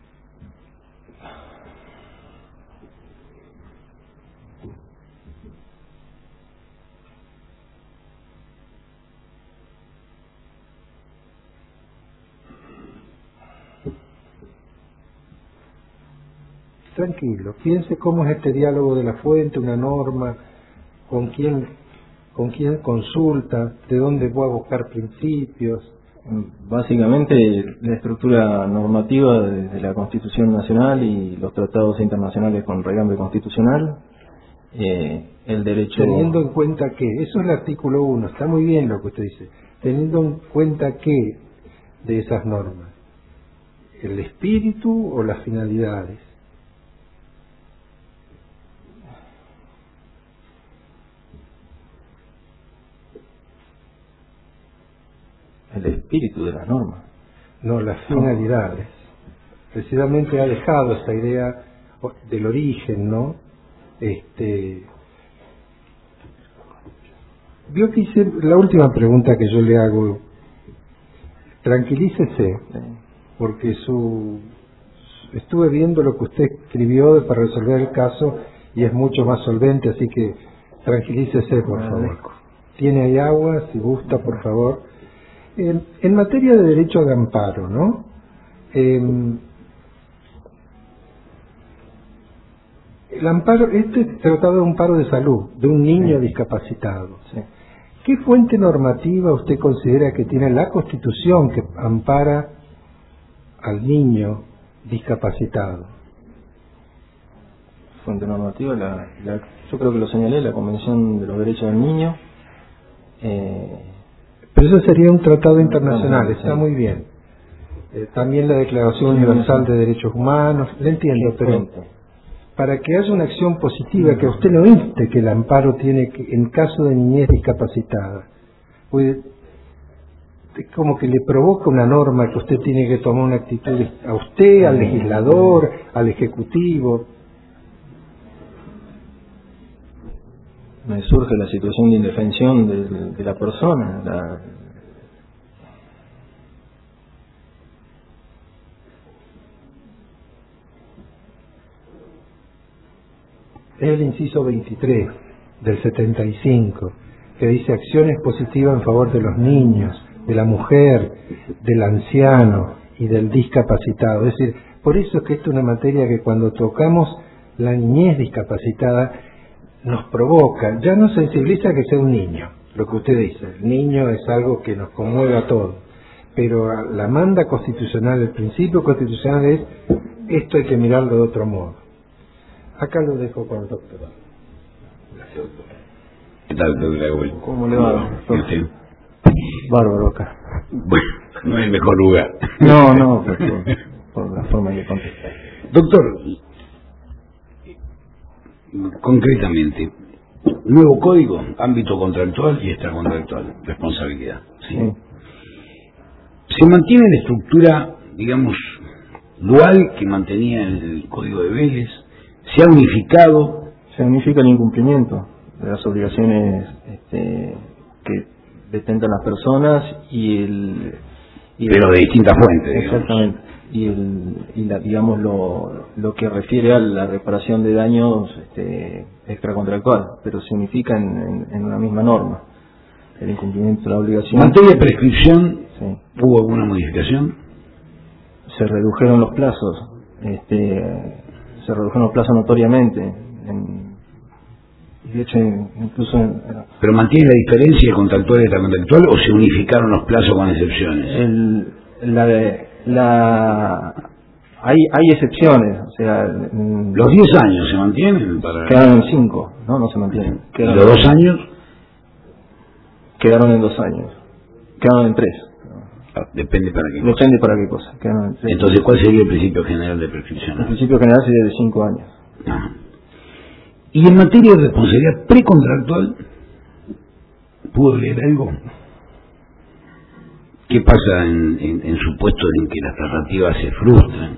Tranquilo, piense cómo es este diálogo de la fuente, una norma, con quién, con quién consulta, de dónde voy a buscar principios. Básicamente la estructura normativa de, de la Constitución Nacional y los tratados internacionales con regambre constitucional, eh, el derecho... Teniendo en cuenta que, eso es el artículo uno, está muy bien lo que usted dice, teniendo en cuenta que de esas normas, el espíritu o las finalidades. El espíritu de las normas. No, las finalidades. precisamente ha dejado esa idea del origen, ¿no? Este, vio que hice la última pregunta que yo le hago. Tranquilícese, porque su estuve viendo lo que usted escribió para resolver el caso y es mucho más solvente, así que tranquilícese, por favor. Tiene ahí agua, si gusta, por favor. En, en materia de derecho de amparo, ¿no? Eh, el amparo, este es tratado de un amparo de salud, de un niño sí. discapacitado. Sí. ¿Qué fuente normativa usted considera que tiene la Constitución que ampara al niño discapacitado? Fuente normativa, la, la, yo creo que lo señalé, la Convención de los Derechos del Niño. Eh, Pero eso sería un tratado internacional, no, no, está sí. muy bien. Eh, también la Declaración sí, Universal sí. de Derechos Humanos, le entiendo, pero fuente. Para que haya una acción positiva, que a usted no inste que el amparo tiene que, en caso de niñez discapacitada, pues es como que le provoca una norma que usted tiene que tomar una actitud a usted, al legislador, al ejecutivo. Me surge la situación de indefensión de, de la persona. La... Es el inciso veintitrés del setenta y cinco, que dice acciones positivas en favor de los niños, de la mujer, del anciano y del discapacitado. Es decir, por eso es que esta es una materia que cuando tocamos la niñez discapacitada nos provoca, ya nos sensibiliza que sea un niño, lo que usted dice, el niño es algo que nos conmueve a todos, pero la manda constitucional, el principio constitucional es, esto hay que mirarlo de otro modo. Acá lo dejo con el doctor. Gracias, doctor. ¿Qué tal, doctor? ¿Cómo le va, doctor? Bárbaro acá. Bueno, no es el mejor lugar. No, no, por, por la forma de contestar. Doctor, concretamente, nuevo código, ámbito contractual y extracontractual, responsabilidad. ¿Sí? Sí. Se mantiene la estructura, digamos, dual que mantenía el código de Vélez. ¿Se ha unificado? Se unifica el incumplimiento de las obligaciones este, que detentan las personas y el... Y Pero el, de distintas fuentes. Exactamente. Y, el, y la, digamos, lo, lo que refiere a la reparación de daños este, extracontractual, pero se unifica en, en, en una misma norma. El incumplimiento de la obligación... ¿En materia de prescripción sí. hubo alguna modificación? Se redujeron los plazos. Este... se redujeron los plazos notoriamente en, de hecho incluso en, ¿pero mantiene la diferencia contractual y extracontractual o se unificaron los plazos con excepciones? El, la, la hay hay excepciones, o sea los diez años se mantienen para... quedaron en cinco, no no se mantienen. ¿Y los dos años? Quedaron en dos años, quedaron en tres. Depende para qué cosa. Depende para qué cosa. Entonces, ¿cuál sería el principio general de prescripción? El principio general sería de cinco años. Ajá. Y en materia de responsabilidad precontractual, ¿pudo leer algo? ¿Qué pasa en, en, en supuestos en que las tratativas se frustran?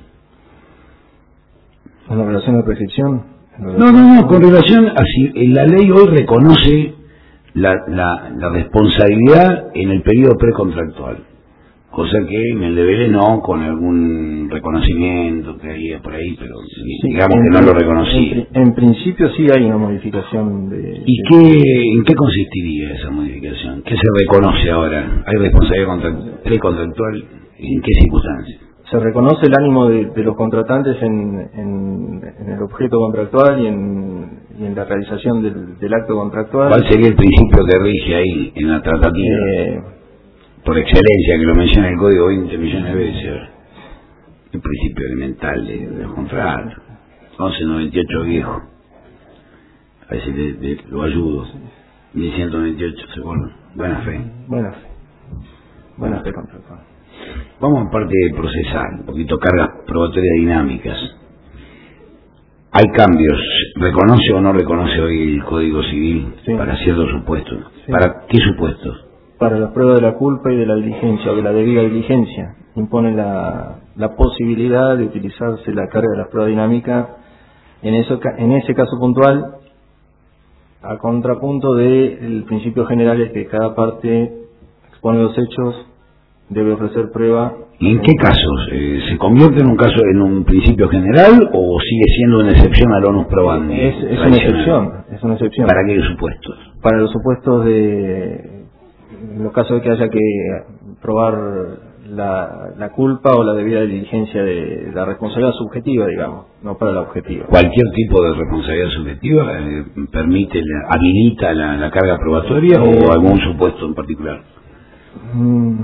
¿En la relación de prescripción? No, no, no, con relación a si la ley hoy reconoce la, la, la responsabilidad en el periodo precontractual. Cosa que en el de Vélez no, con algún reconocimiento que había por ahí, pero sí, digamos en, que no lo reconocía. En, en principio sí hay una modificación de... ¿Y de... qué, en qué consistiría esa modificación? ¿Qué se reconoce ahora? ¿Hay responsabilidad precontractual? ¿En qué circunstancias? Se reconoce el ánimo de, de los contratantes en, en, en el objeto contractual y en, y en la realización del, del acto contractual. ¿Cuál sería el principio que rige ahí en la tratativa? Eh, por excelencia, que lo menciona el código veinte millones de veces, el principio elemental de, de contrato, once noventa y ocho viejo, a veces de, de, lo ayudo, mil ciento noventa y ocho, ¿se acuerdan? Buena fe. Buena fe. Buena fe contractual. Vamos a parte procesal, un poquito cargas probatorias dinámicas. Hay cambios, ¿reconoce o no reconoce hoy el Código Civil sí. para ciertos supuestos? Sí. ¿Para qué supuestos? Para la prueba de la culpa y de la diligencia, o de la debida diligencia. impone la, la posibilidad de utilizarse la carga de la prueba dinámica en, eso, en ese caso puntual, a contrapunto del principio general es que cada parte expone los hechos, debe ofrecer prueba. ¿Y en qué casos? Eh, ¿Se convierte en un caso en un principio general o sigue siendo una excepción al onus probandi? Es, es una excepción, es una excepción. ¿Para qué supuestos? Para los supuestos de en los casos de que haya que probar la, la culpa o la debida diligencia de la responsabilidad subjetiva, digamos, no para la objetiva. ¿Cualquier tipo de responsabilidad subjetiva eh, permite, la, habilita la, la carga probatoria eh, o algún supuesto en particular? Mm,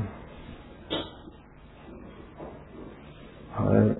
a ver.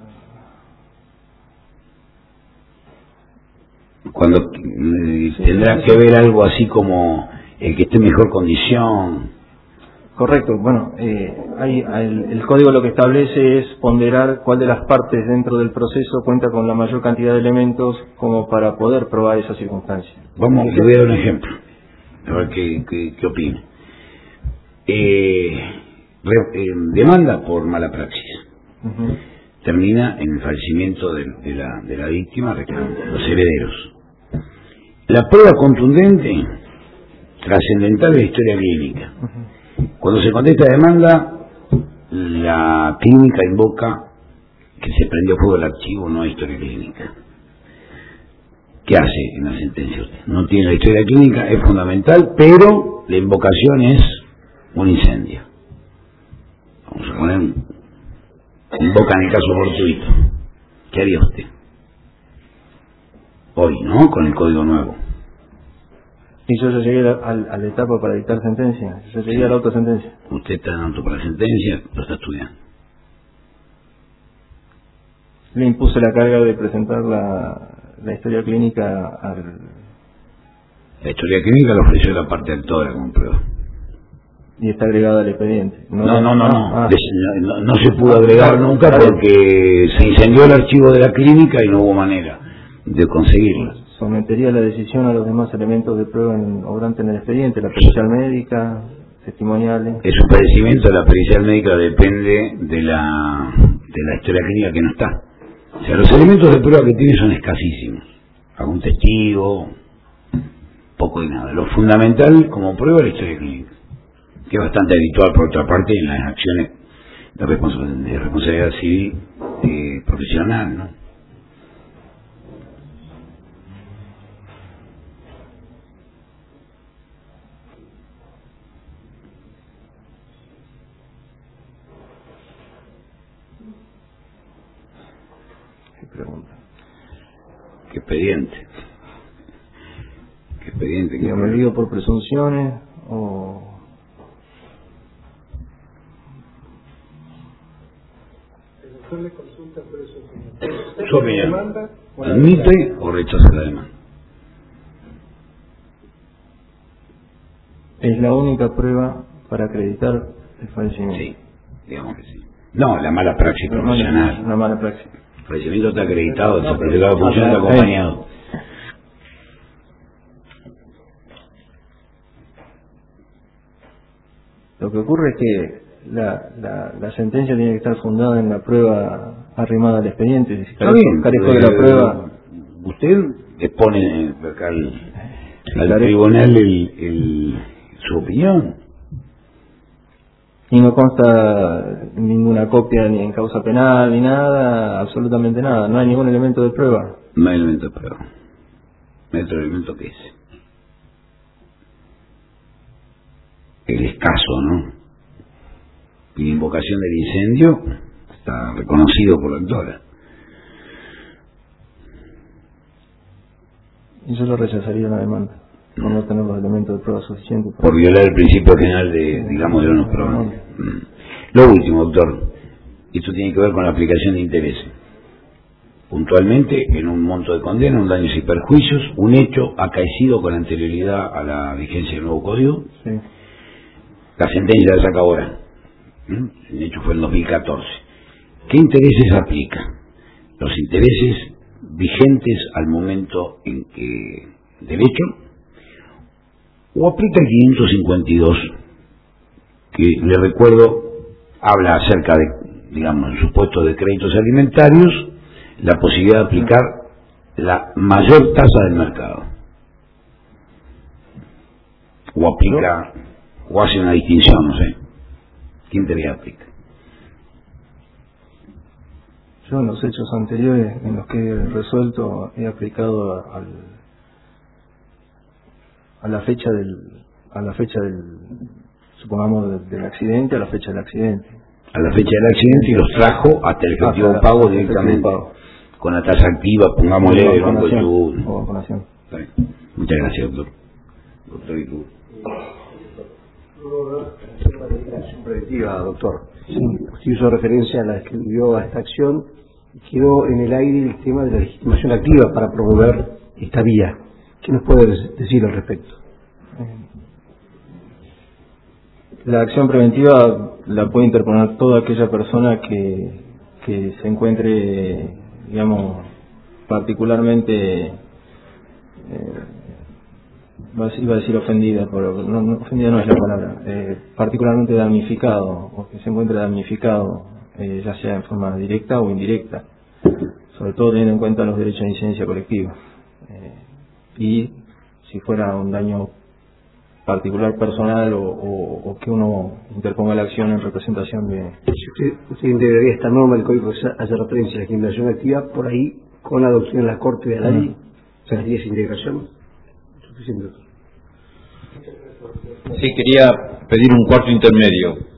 Cuando eh, tendrá que ver algo así como el que esté en mejor condición. Correcto, bueno, eh, hay, el, el código lo que establece es ponderar cuál de las partes dentro del proceso cuenta con la mayor cantidad de elementos como para poder probar esa circunstancia. Vamos, le voy a dar un ejemplo, a ver qué, qué, qué opina. Eh, re, eh, demanda por mala praxis. Uh-huh. Termina en el fallecimiento de, de, la, de la víctima, los herederos. La prueba contundente, trascendental de la historia clínica. Uh-huh. Cuando se contesta demanda, la clínica invoca que se prendió fuego el archivo, no hay historia clínica. ¿Qué hace en la sentencia usted? No tiene la historia clínica, es fundamental, pero la invocación es un incendio. Vamos a poner, invocan el caso fortuito. ¿Qué haría usted? Hoy, ¿no? Con el código nuevo. Y yo ya llegué a, a, a la etapa para dictar sentencia, yo llegué sí. a la autosentencia. Usted está en auto para sentencia, lo está estudiando. Le impuse la carga de presentar la, la historia clínica al... La historia clínica la ofreció la parte actora como prueba. Y está agregada al expediente. No, no, no, no, no. Ah. no, no se pudo agregar nunca porque se incendió el archivo de la clínica y no hubo manera de conseguirlo. Sometería la decisión a los demás elementos de prueba en, obrantes en el expediente, la pericial médica, testimoniales. Es un padecimiento, la pericial médica depende de la de la historia clínica que no está. O sea, los elementos de prueba que tiene son escasísimos. Algún testigo, poco y nada. Lo fundamental como prueba es la historia clínica, que es bastante habitual por otra parte en las acciones de responsabilidad, de responsabilidad civil eh, profesional, ¿no? Pregunta. ¿Qué expediente? ¿Qué expediente? ¿Que me digo por presunciones o...? El doctor le consulta por eso. Su opinión. ¿Admite o rechaza la demanda? Es la única prueba para acreditar el fallecimiento. Sí, digamos que sí. No, la mala praxis no, profesional. La mala praxis. El fallecimiento está acreditado, el certificado de función está acompañado. Lo que ocurre es que la, la, la sentencia tiene que estar fundada en la prueba arrimada al expediente. Si carezco, carezco de la prueba... Usted expone acá al, al tribunal el, el, su opinión. Y no consta ninguna copia ni en causa penal ni nada, absolutamente nada. No hay ningún elemento de prueba. No hay elemento de prueba. No hay otro elemento que ese. El escaso, ¿no? Y la invocación del incendio está reconocido por la doctora. Y yo lo rechazaría la demanda, por no tener los elementos de prueba suficientes. Por violar el principio general de, digamos, de los programas. Lo último, doctor, esto tiene que ver con la aplicación de intereses. Puntualmente, en un monto de condena, un daños y perjuicios, un hecho acaecido con anterioridad a la vigencia del nuevo código. Sí. La sentencia la saca ahora. El hecho fue en dos mil catorce. ¿Qué intereses aplica? Los intereses vigentes al momento en que del hecho, o aplica el quinientos cincuenta y dos, que le recuerdo habla acerca de, digamos, en supuestos de créditos alimentarios, la posibilidad de aplicar la mayor tasa del mercado. O aplica, o hace una distinción, no sé. ¿Quién te la aplica? Yo en los hechos anteriores en los que he resuelto he aplicado al, a la fecha del, a la fecha del, supongamos del, del accidente, a la fecha del accidente. A la fecha del accidente y los trajo hasta el efectivo hasta pago hasta directamente. Pago. Con la tasa activa, pongámosle el banco de tu... O vacunación. Muchas gracias, doctor. Doctor Itu. La acción preventiva, doctor. Sí. Usted hizo referencia a la que escribió a esta acción y quedó en el aire el tema de la legitimación activa para promover esta vía. ¿Qué nos puede decir al respecto? La acción preventiva la puede interponer toda aquella persona que, que se encuentre, digamos, particularmente, eh, iba a decir ofendida, pero no, no, ofendida no es la palabra, eh, particularmente damnificado, o que se encuentre damnificado, eh, ya sea en forma directa o indirecta, sobre todo teniendo en cuenta los derechos de incidencia colectiva. Eh, y si fuera un daño particular personal o, o, o que uno interponga la acción en representación de... Si usted, usted integraría esta norma del Código que hace referencia a la legitimación activa, por ahí, con la doctrina de la Corte de la ley, ¿se haría esa integración? Suficiente. Sí, quería pedir un cuarto intermedio.